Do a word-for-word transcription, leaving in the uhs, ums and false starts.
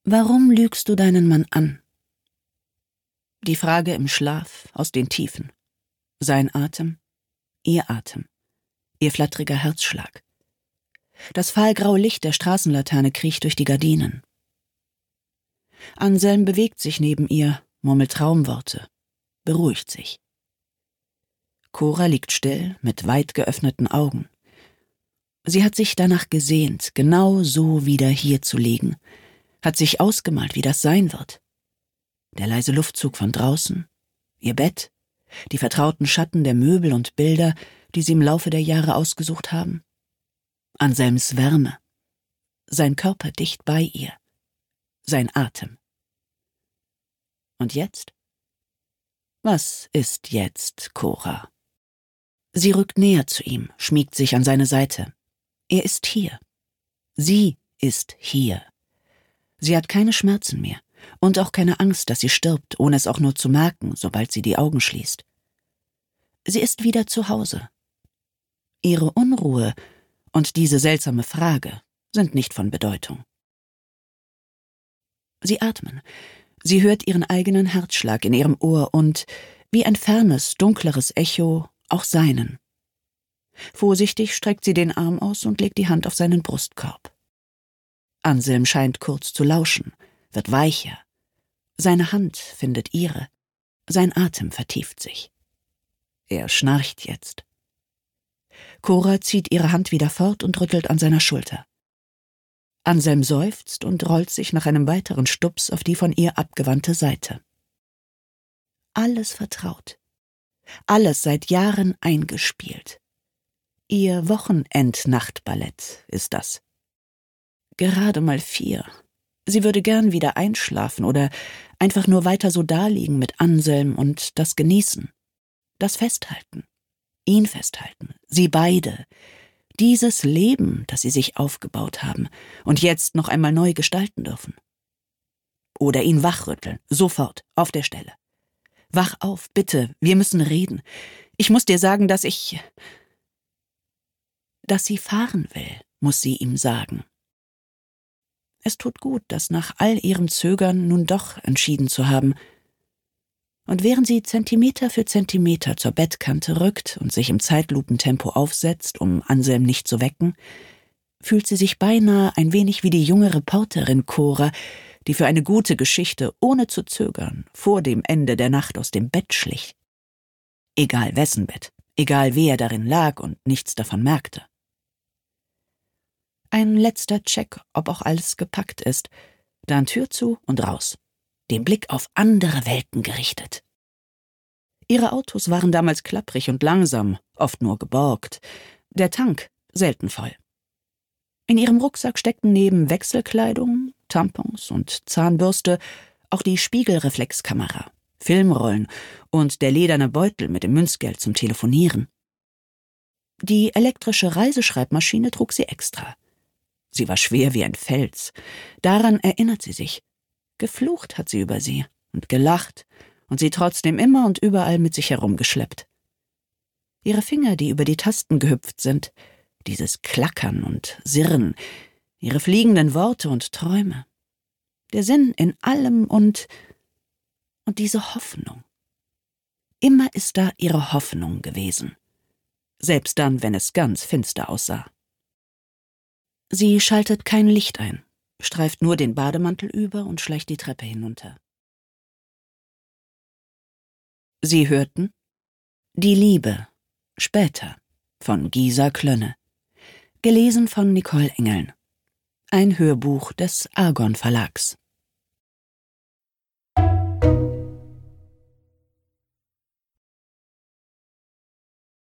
Warum lügst du deinen Mann an? Die Frage im Schlaf aus den Tiefen. Sein Atem, ihr Atem, ihr flatteriger Herzschlag. Das fahlgraue Licht der Straßenlaterne kriecht durch die Gardinen. Anselm bewegt sich neben ihr, murmelt Traumworte, beruhigt sich. Cora liegt still, mit weit geöffneten Augen. Sie hat sich danach gesehnt, genau so wieder hier zu liegen, hat sich ausgemalt, wie das sein wird. Der leise Luftzug von draußen, ihr Bett, die vertrauten Schatten der Möbel und Bilder, die sie im Laufe der Jahre ausgesucht haben. Anselms Wärme, sein Körper dicht bei ihr, sein Atem. Und jetzt? Was ist jetzt, Cora? Sie rückt näher zu ihm, schmiegt sich an seine Seite. Er ist hier. Sie ist hier. Sie hat keine Schmerzen mehr und auch keine Angst, dass sie stirbt, ohne es auch nur zu merken, sobald sie die Augen schließt. Sie ist wieder zu Hause. Ihre Unruhe und diese seltsame Frage sind nicht von Bedeutung. Sie atmen. Sie hört ihren eigenen Herzschlag in ihrem Ohr und, wie ein fernes, dunkleres Echo, auch seinen. Vorsichtig streckt sie den Arm aus und legt die Hand auf seinen Brustkorb. Anselm scheint kurz zu lauschen, wird weicher. Seine Hand findet ihre. Sein Atem vertieft sich. Er schnarcht jetzt. Cora zieht ihre Hand wieder fort und rüttelt an seiner Schulter. Anselm seufzt und rollt sich nach einem weiteren Stups auf die von ihr abgewandte Seite. Alles vertraut. Alles seit Jahren eingespielt. Ihr Wochenendnachtballett ist das. Gerade mal vier. Sie würde gern wieder einschlafen oder einfach nur weiter so daliegen mit Anselm und das genießen. Das Festhalten. Ihn festhalten. Sie beide. Dieses Leben, das sie sich aufgebaut haben und jetzt noch einmal neu gestalten dürfen. Oder ihn wachrütteln. Sofort. Auf der Stelle. Wach auf, bitte. Wir müssen reden. Ich muss dir sagen, dass ich... Dass sie fahren will, muss sie ihm sagen. Es tut gut, das nach all ihrem Zögern nun doch entschieden zu haben. Und während sie Zentimeter für Zentimeter zur Bettkante rückt und sich im Zeitlupentempo aufsetzt, um Anselm nicht zu wecken, fühlt sie sich beinahe ein wenig wie die junge Reporterin Cora, die für eine gute Geschichte ohne zu zögern vor dem Ende der Nacht aus dem Bett schlich. Egal wessen Bett, egal wer darin lag und nichts davon merkte. Ein letzter Check, ob auch alles gepackt ist, dann Tür zu und raus, den Blick auf andere Welten gerichtet. Ihre Autos waren damals klapprig und langsam, oft nur geborgt, der Tank selten voll. In ihrem Rucksack steckten neben Wechselkleidung, Tampons und Zahnbürste auch die Spiegelreflexkamera, Filmrollen und der lederne Beutel mit dem Münzgeld zum Telefonieren. Die elektrische Reiseschreibmaschine trug sie extra. Sie war schwer wie ein Fels. Daran erinnert sie sich. Geflucht hat sie über sie und gelacht und sie trotzdem immer und überall mit sich herumgeschleppt. Ihre Finger, die über die Tasten gehüpft sind, dieses Klackern und Sirren, ihre fliegenden Worte und Träume, der Sinn in allem und und diese Hoffnung. Immer ist da ihre Hoffnung gewesen, selbst dann, wenn es ganz finster aussah. Sie schaltet kein Licht ein, streift nur den Bademantel über und schleicht die Treppe hinunter. Sie hörten Die Liebe, später, von Gisa Klönne, gelesen von Nicole Engeln, ein Hörbuch des Argon Verlags.